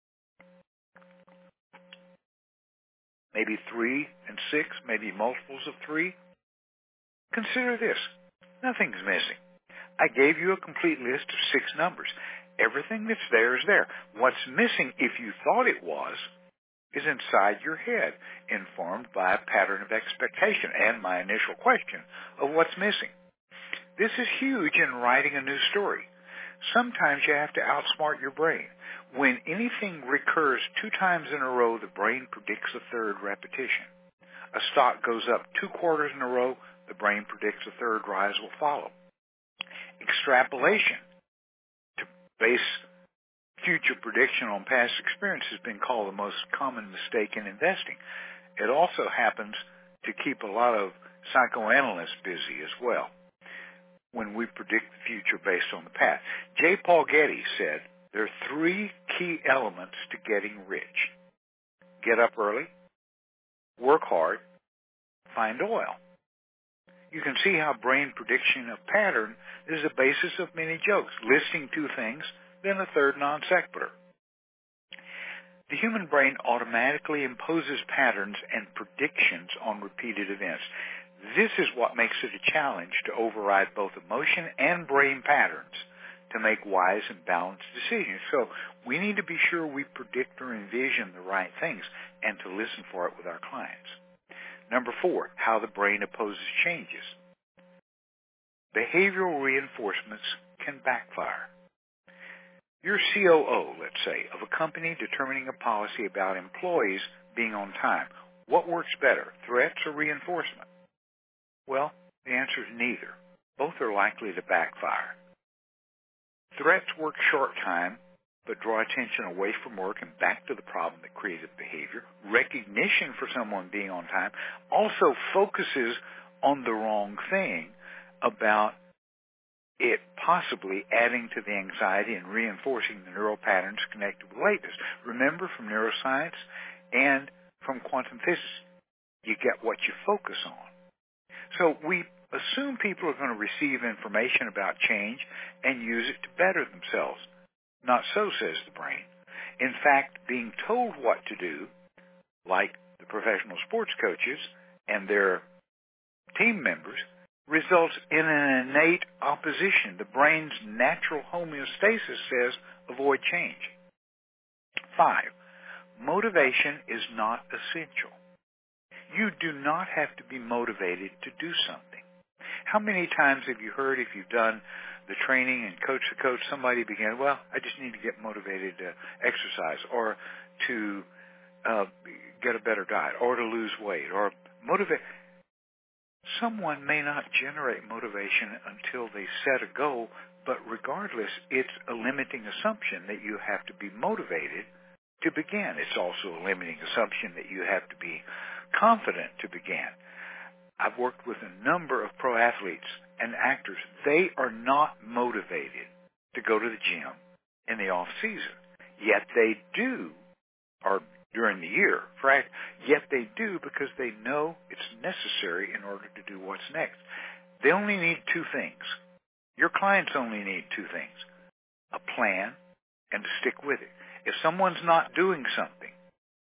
Maybe 3 and 6, maybe multiples of 3. Consider this. Nothing's missing. I gave you a complete list of 6 numbers. Everything that's there is there. What's missing, if you thought it was, is inside your head, informed by a pattern of expectation and my initial question of what's missing. This is huge in writing a new story. Sometimes you have to outsmart your brain. When anything recurs 2 times in a row, the brain predicts a third repetition. A stock goes up 2 quarters in a row, the brain predicts a third rise will follow. Extrapolation to base future prediction on past experience has been called the most common mistake in investing. It also happens to keep a lot of psychoanalysts busy as well when we predict the future based on the past. J. Paul Getty said there are 3 key elements to getting rich. Get up early, work hard, find oil. You can see how brain prediction of pattern is the basis of many jokes, listing 2 things, then a third non sequitur. The human brain automatically imposes patterns and predictions on repeated events. This is what makes it a challenge to override both emotion and brain patterns to make wise and balanced decisions. So we need to be sure we predict or envision the right things and to listen for it with our clients. Number 4, how the brain opposes changes. Behavioral reinforcements can backfire. You're COO, let's say, of a company determining a policy about employees being on time. What works better, threats or reinforcement? Well, the answer is neither. Both are likely to backfire. Threats work short time, but draw attention away from work and back to the problem that created behavior. Recognition for someone being on time also focuses on the wrong thing about it possibly adding to the anxiety and reinforcing the neural patterns connected with lateness. Remember, from neuroscience and from quantum physics, you get what you focus on. So we assume people are going to receive information about change and use it to better themselves. Not so, says the brain. In fact, being told what to do, like the professional sports coaches and their team members, results in an innate opposition. The brain's natural homeostasis says avoid change. 5, motivation is not essential. You do not have to be motivated to do something. How many times have you heard, if you've done the training and coach to coach, somebody began, well, I just need to get motivated to exercise or to get a better diet or to lose weight or motivate. Someone may not generate motivation until they set a goal, but regardless, it's a limiting assumption that you have to be motivated to begin. It's also a limiting assumption that you have to be confident to begin. I've worked with a number of pro athletes and actors. They are not motivated to go to the gym in the off season, yet they do, or during the year, right? Yet they do because they know it's necessary in order to do what's next. They only need 2 things. Your clients only need 2 things: a plan and to stick with it. If someone's not doing something,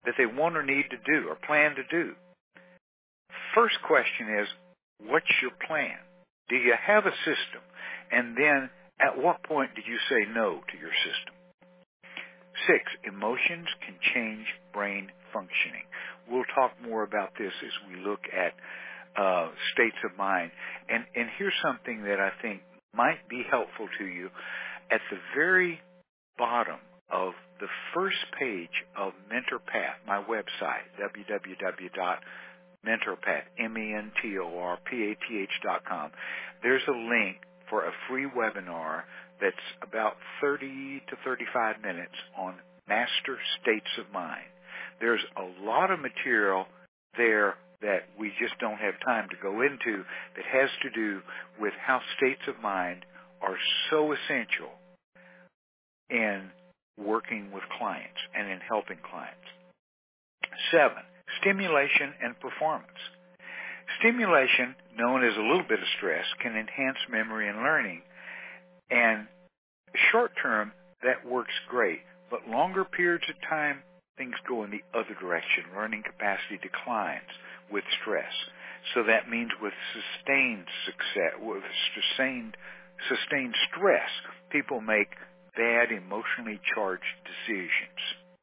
that they want or need to do or plan to do. First question is, what's your plan? Do you have a system? And then at what point did you say no to your system? 6, emotions can change brain functioning. We'll talk more about this as we look at states of mind. And here's something that I think might be helpful to you. At the very bottom of the first page of MentorPath, my website, www.mentorpath, mentorpath.com, there's a link for a free webinar that's about 30 to 35 minutes on master states of mind. There's a lot of material there that we just don't have time to go into that has to do with how states of mind are so essential in working with clients and in helping clients. 7, stimulation and performance. Stimulation, known as a little bit of stress, can enhance memory and learning. And short term, that works great. But longer periods of time, things go in the other direction. Learning capacity declines with stress. So that means with sustained success, with sustained stress, people make bad, emotionally charged decisions.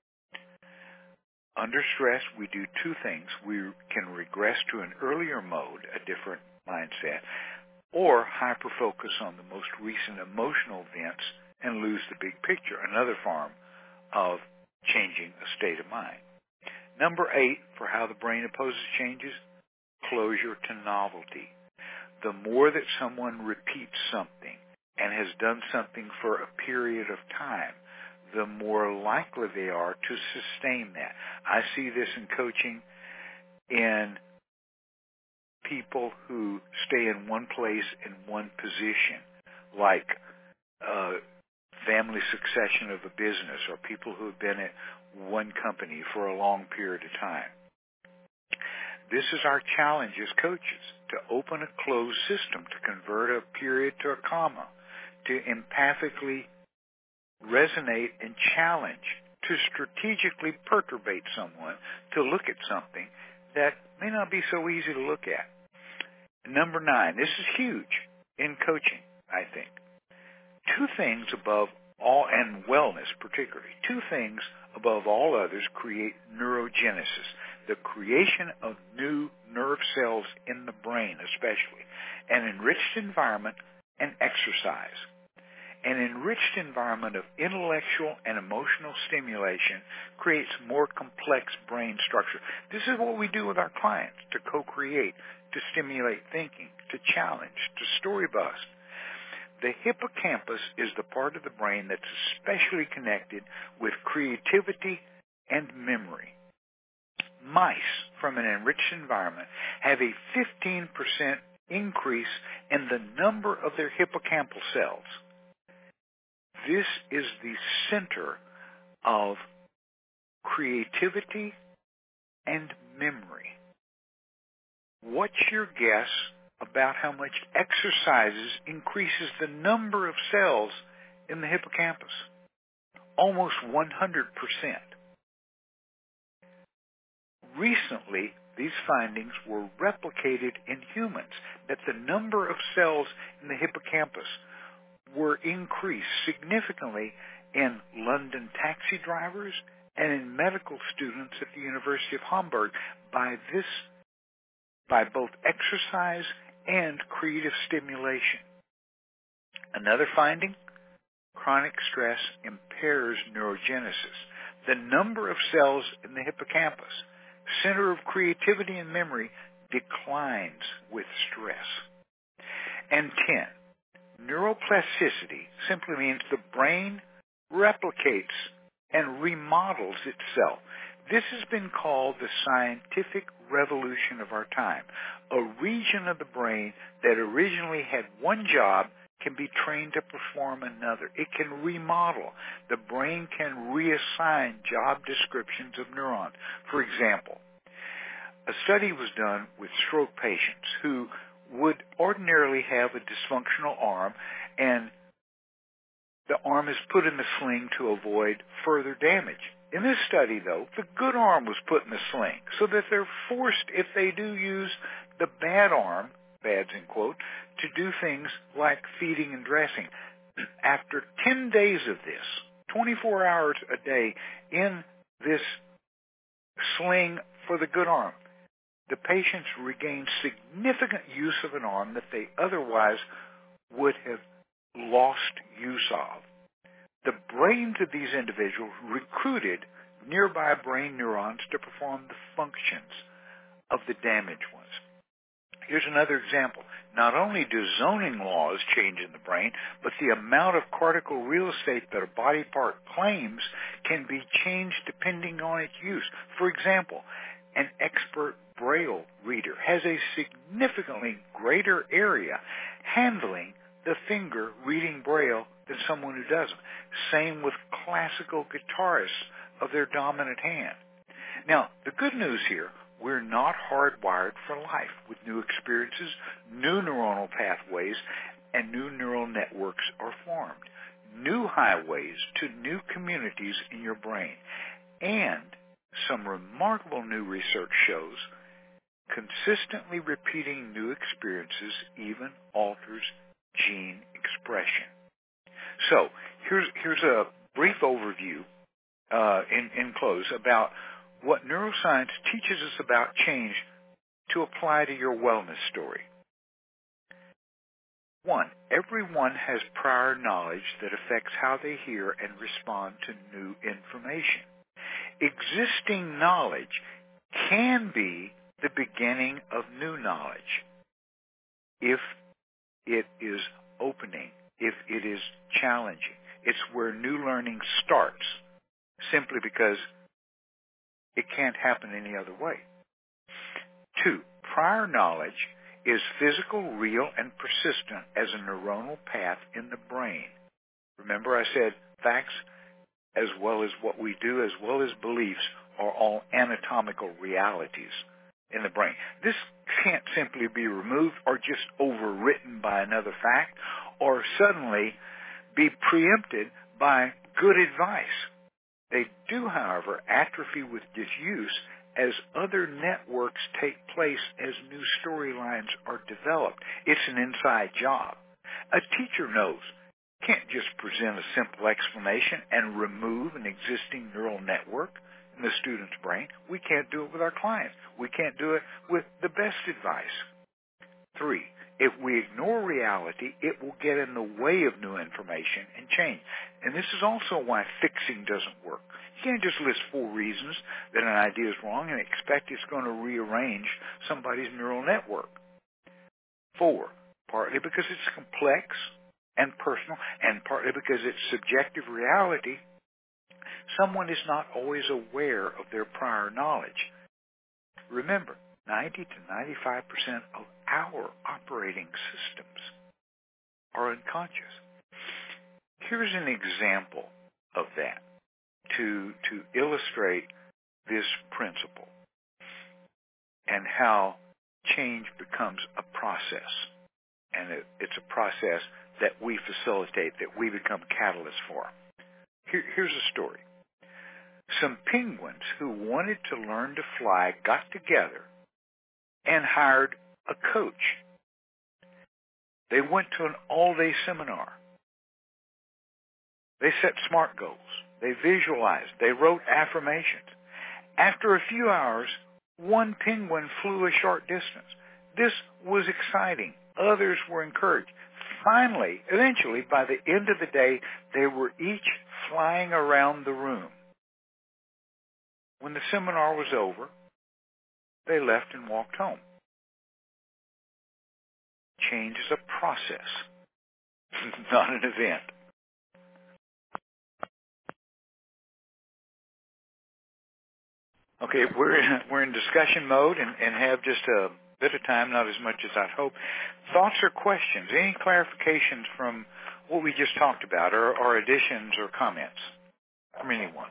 Under stress, we do 2 things. We can regress to an earlier mode, a different mindset, or hyper-focus on the most recent emotional events and lose the big picture, another form of changing a state of mind. Number 8, for how the brain opposes changes, closure to novelty. The more that someone repeats something and has done something for a period of time, the more likely they are to sustain that. I see this in coaching in people who stay in one place in one position, like family succession of a business, or people who have been at one company for a long period of time. This is our challenge as coaches, to open a closed system, to convert a period to a comma, to empathically resonate and challenge, to strategically perturbate someone to look at something that may not be so easy to look at. Number 9, this is huge in coaching, I think. 2 things above all, and wellness particularly, 2 things above all others create neurogenesis, the creation of new nerve cells in the brain especially, an enriched environment, and exercise. An enriched environment of intellectual and emotional stimulation creates more complex brain structure. This is what we do with our clients, to co-create, to stimulate thinking, to challenge, to story bust. The hippocampus is the part of the brain that's especially connected with creativity and memory. Mice from an enriched environment have a 15% increase in the number of their hippocampal cells. This is the center of creativity and memory. What's your guess about how much exercises increases the number of cells in the hippocampus? Almost 100%. Recently, these findings were replicated in humans, that the number of cells in the hippocampus were increased significantly in London taxi drivers and in medical students at the University of Hamburg by both exercise and creative stimulation. Another finding, chronic stress impairs neurogenesis. The number of cells in the hippocampus, center of creativity and memory, declines with stress. And 10, neuroplasticity simply means the brain replicates and remodels itself. This has been called the scientific revolution of our time. A region of the brain that originally had one job can be trained to perform another. It can remodel. The brain can reassign job descriptions of neurons. For example, a study was done with stroke patients who would ordinarily have a dysfunctional arm, and the arm is put in the sling to avoid further damage. In this study, though, the good arm was put in the sling so that they're forced, if they do use the bad arm, bads in quote, to do things like feeding and dressing. After 10 days of this, 24 hours a day in this sling for the good arm, the patients regained significant use of an arm that they otherwise would have lost use of. The brains of these individuals recruited nearby brain neurons to perform the functions of the damaged ones. Here's another example. Not only do zoning laws change in the brain, but the amount of cortical real estate that a body part claims can be changed depending on its use. For example, an expert Braille reader has a significantly greater area handling the finger reading Braille than someone who doesn't. Same with classical guitarists of their dominant hand. Now, the good news here, we're not hardwired for life. With new experiences, new neuronal pathways and new neural networks are formed. New highways to new communities in your brain. And some remarkable new research shows consistently repeating new experiences even alters gene expression. So here's a brief overview in close about what neuroscience teaches us about change to apply to your wellness story. 1, everyone has prior knowledge that affects how they hear and respond to new information. Existing knowledge can be the beginning of new knowledge if it is opening, if it is challenging. It's where new learning starts, simply because it can't happen any other way. 2, prior knowledge is physical, real, and persistent as a neuronal path in the brain. Remember I said facts as well as what we do, as well as beliefs, are all anatomical realities in the brain. This can't simply be removed or just overwritten by another fact or suddenly be preempted by good advice. They do, however, atrophy with disuse as other networks take place as new storylines are developed. It's an inside job. A teacher knows. Can't just present a simple explanation and remove an existing neural network in the student's brain. We can't do it with our clients. We can't do it with the best advice. 3, if we ignore reality, it will get in the way of new information and change. And this is also why fixing doesn't work. You can't just list 4 reasons that an idea is wrong and expect it's going to rearrange somebody's neural network. 4, partly because it's complex and personal, and partly because it's subjective reality, someone is not always aware of their prior knowledge. Remember, 90 to 95% of our operating systems are unconscious. Here's an example of that to illustrate this principle and how change becomes a process. And it's a process that we facilitate, that we become catalysts for. Here's a story. Some penguins who wanted to learn to fly got together and hired a coach. They went to an all-day seminar. They set SMART goals. They visualized. They wrote affirmations. After a few hours, one penguin flew a short distance. This was exciting. Others were encouraged. Finally, eventually, by the end of the day, they were each flying around the room. When the seminar was over, they left and walked home. Change is a process, not an event. Okay, we're in discussion mode and have just a bit of time, not as much as I'd hope. Thoughts or questions? Any clarifications from what we just talked about, or additions or comments from anyone?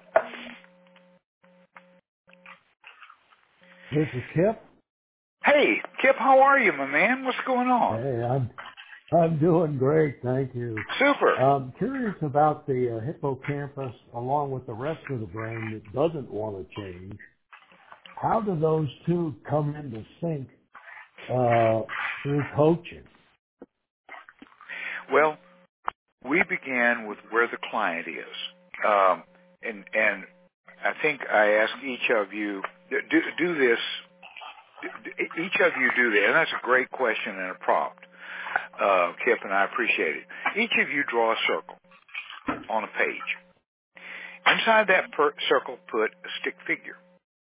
This is Kip. Hey, Kip, how are you, my man? What's going on? Hey, I'm doing great, thank you. Super. I'm curious about the hippocampus along with the rest of the brain that doesn't want to change. How do those two come into sync through coaching? Well, we began with where the client is. And I think I ask each of you, do this, each of you do this, and that's a great question and a prompt, Kip, and I appreciate it. Each of you draw a circle on a page. Inside that circle, put a stick figure.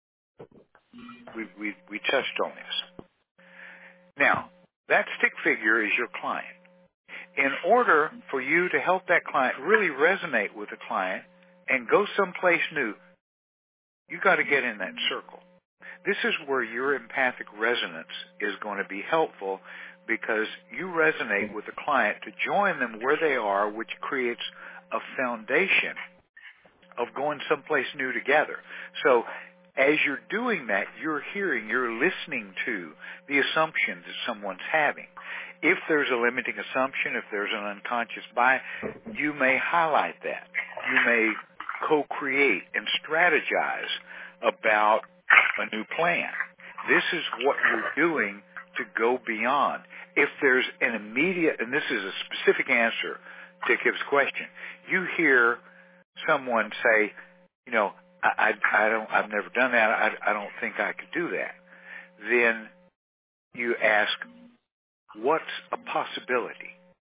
We touched on this. Now, that stick figure is your client. In order for you to help that client really resonate with the client and go someplace new, you got to get in that circle. This is where your empathic resonance is going to be helpful because you resonate with the client to join them where they are, which creates a foundation of going someplace new together. So as you're doing that, you're listening to the assumptions that someone's having. If there's a limiting assumption, if there's an unconscious bias, you may highlight that. You may co-create and strategize about a new plan. This is what you're doing to go beyond. If there's an immediate, and this is a specific answer to Kip's question, you hear someone say, I've never done that. I don't think I could do that. Then you ask, what's a possibility?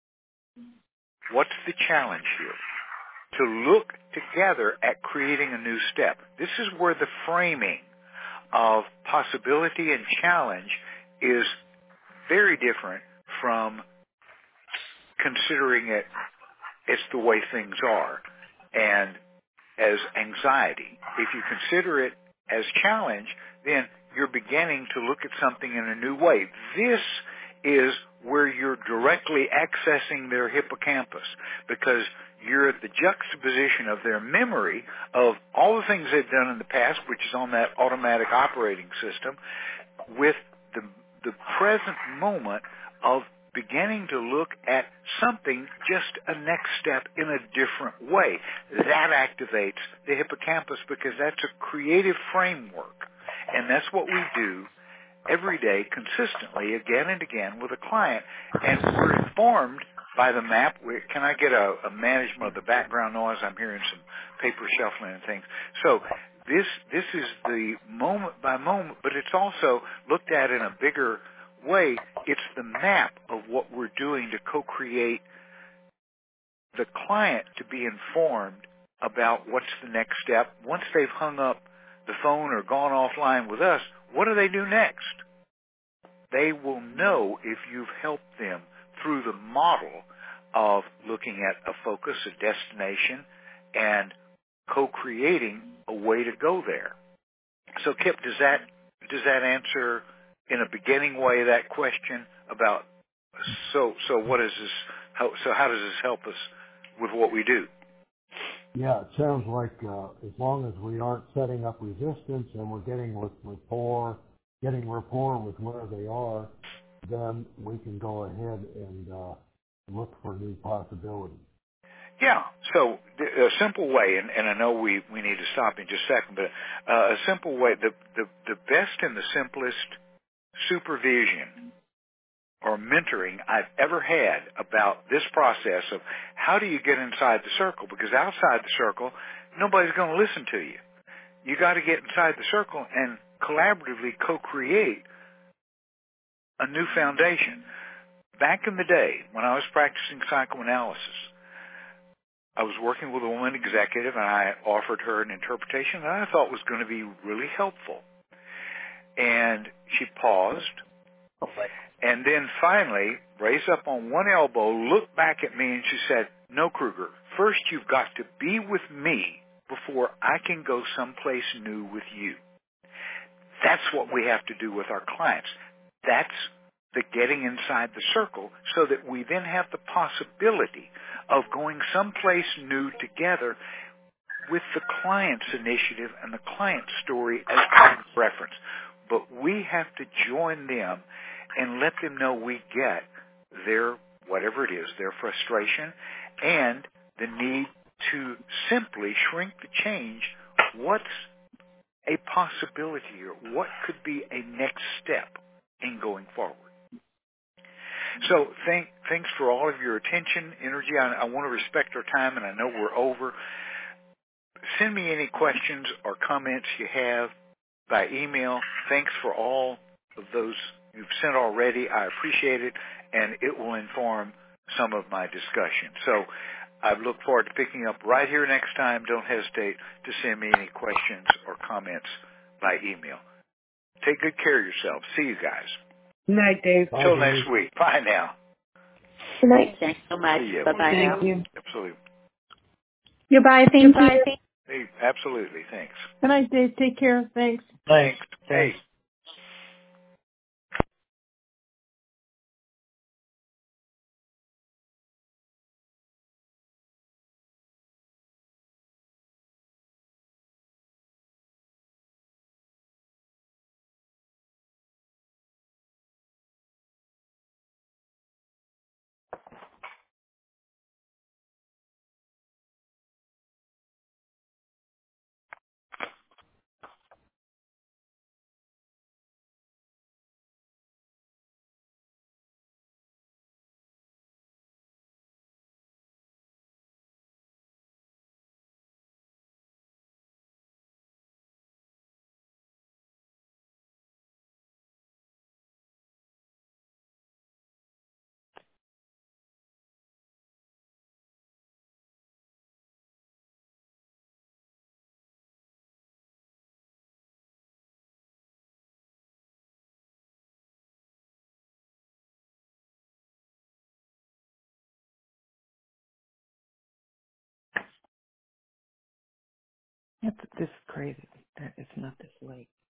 What's the challenge here? To look together at creating a new step. This is where the framing of possibility and challenge is very different from considering it's the way things are and as anxiety. If you consider it as challenge, then you're beginning to look at something in a new way. This is where you're directly accessing their hippocampus because you're at the juxtaposition of their memory of all the things they've done in the past, which is on that automatic operating system, with the present moment of beginning to look at something, just a next step in a different way. That activates the hippocampus because that's a creative framework. And that's what we do every day consistently, again and again, with a client. And we're informed by the map. Can I get a management of the background noise? I'm hearing some paper shuffling and things. So this is the moment by moment, but it's also looked at in a bigger way. It's the map of what we're doing to co-create the client to be informed about what's the next step. Once they've hung up the phone or gone offline with us, what do they do next? They will know if you've helped them through the model of looking at a focus, a destination, and co-creating a way to go there. So, Kip, does that answer in a beginning way that question about so what is this? How does this help us with what we do? Yeah, it sounds like as long as we aren't setting up resistance and we're getting rapport with where they are, then we can go ahead and look for new possibilities. Yeah, so a simple way, and I know we need to stop in just a second, but a simple way, the best and the simplest supervision or mentoring I've ever had about this process of how do you get inside the circle, because outside the circle, nobody's going to listen to you. You got to get inside the circle and collaboratively co-create a new foundation. Back in the day, when I was practicing psychoanalysis, I was working with a woman executive, and I offered her an interpretation that I thought was going to be really helpful. And she paused, and then finally raised up on one elbow, looked back at me, and she said, "No, Kruger, first you've got to be with me before I can go someplace new with you." That's what we have to do with our clients. That's the getting inside the circle so that we then have the possibility of going someplace new together with the client's initiative and the client's story as point of reference. But we have to join them and let them know we get their whatever it is, their frustration, and the need to simply shrink the change. What's a possibility or what could be a next step in going forward? So thanks for all of your attention, energy. I want to respect our time, and I know we're over. Send me any questions or comments you have by email. Thanks for all of those you've sent already. I appreciate it, and it will inform some of my discussion. So I look forward to picking up right here next time. Don't hesitate to send me any questions or comments by email. Take good care of yourselves. See you guys. Good night, Dave. Until next week. Bye now. Good night. Thanks so much. Bye-bye. Thank you. Absolutely. Goodbye. Thank you. Hey, absolutely. Thanks. Good night, Dave. Take care. Thanks. Thanks. Hey. This is crazy that it's not this late.